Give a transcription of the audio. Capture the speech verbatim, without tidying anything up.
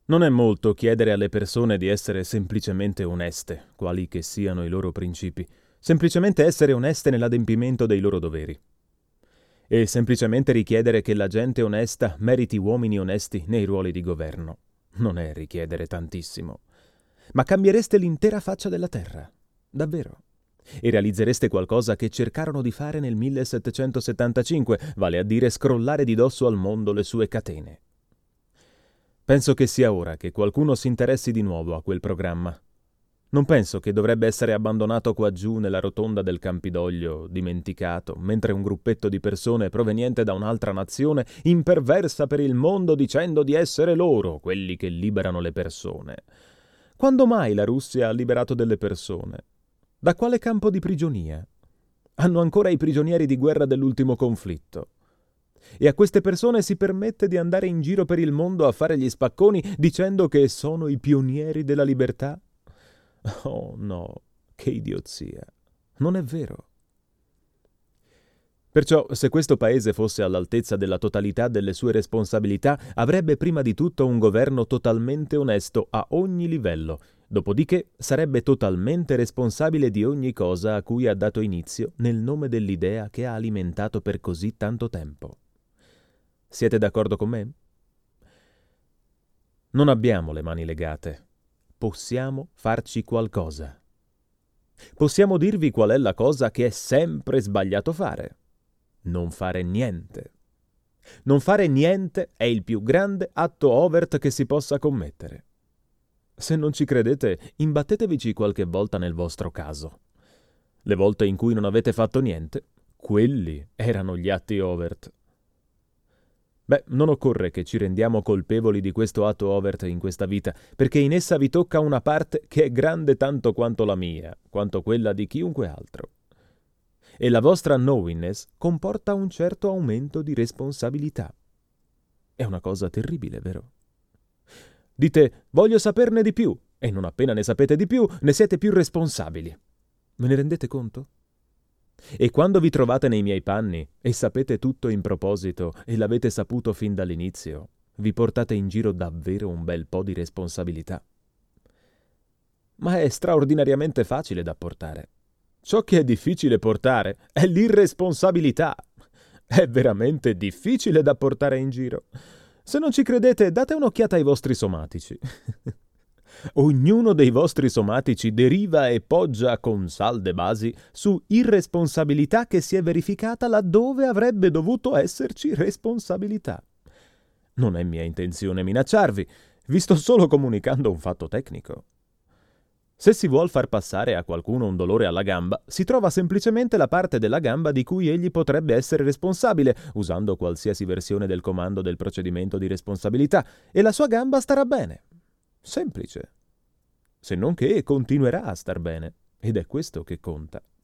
Non è molto chiedere alle persone di essere semplicemente oneste, quali che siano i loro principi, semplicemente essere oneste nell'adempimento dei loro doveri. E semplicemente richiedere che la gente onesta meriti uomini onesti nei ruoli di governo. Non è richiedere tantissimo. Ma cambiereste l'intera faccia della terra. Davvero. E realizzereste qualcosa che cercarono di fare nel millesettecentosettantacinque, vale a dire scrollare di dosso al mondo le sue catene. Penso che sia ora che qualcuno si interessi di nuovo a quel programma. Non penso che dovrebbe essere abbandonato qua giù nella rotonda del Campidoglio, dimenticato, mentre un gruppetto di persone proveniente da un'altra nazione imperversa per il mondo dicendo di essere loro quelli che liberano le persone. Quando mai la Russia ha liberato delle persone? Da quale campo di prigionia? Hanno ancora i prigionieri di guerra dell'ultimo conflitto. E a queste persone si permette di andare in giro per il mondo a fare gli spacconi dicendo che sono i pionieri della libertà? Oh no, che idiozia. Non è vero. Perciò, se questo paese fosse all'altezza della totalità delle sue responsabilità, avrebbe prima di tutto un governo totalmente onesto a ogni livello, dopodiché sarebbe totalmente responsabile di ogni cosa a cui ha dato inizio nel nome dell'idea che ha alimentato per così tanto tempo. Siete d'accordo con me? Non abbiamo le mani legate. Possiamo farci qualcosa. Possiamo dirvi qual è la cosa che è sempre sbagliato fare. Non fare niente. Non fare niente è il più grande atto overt che si possa commettere. Se non ci credete, imbattetevici qualche volta nel vostro caso. Le volte in cui non avete fatto niente, quelli erano gli atti overt. Beh, non occorre che ci rendiamo colpevoli di questo atto overt in questa vita, perché in essa vi tocca una parte che è grande tanto quanto la mia, quanto quella di chiunque altro. E la vostra knowingness comporta un certo aumento di responsabilità. È una cosa terribile, vero? Dite, voglio saperne di più, e non appena ne sapete di più, ne siete più responsabili. Me ne rendete conto? E quando vi trovate nei miei panni e sapete tutto in proposito e l'avete saputo fin dall'inizio, vi portate in giro davvero un bel po' di responsabilità. Ma è straordinariamente facile da portare. Ciò che è difficile portare è l'irresponsabilità. È veramente difficile da portare in giro. Se non ci credete, date un'occhiata ai vostri somatici. Ognuno dei vostri somatici deriva e poggia con salde basi su irresponsabilità che si è verificata laddove avrebbe dovuto esserci responsabilità. Non è mia intenzione minacciarvi, vi sto solo comunicando un fatto tecnico. Se si vuol far passare a qualcuno un dolore alla gamba, si trova semplicemente la parte della gamba di cui egli potrebbe essere responsabile, usando qualsiasi versione del comando del procedimento di responsabilità, e la sua gamba starà bene. Semplice. Se non che continuerà a star bene, ed è questo che conta.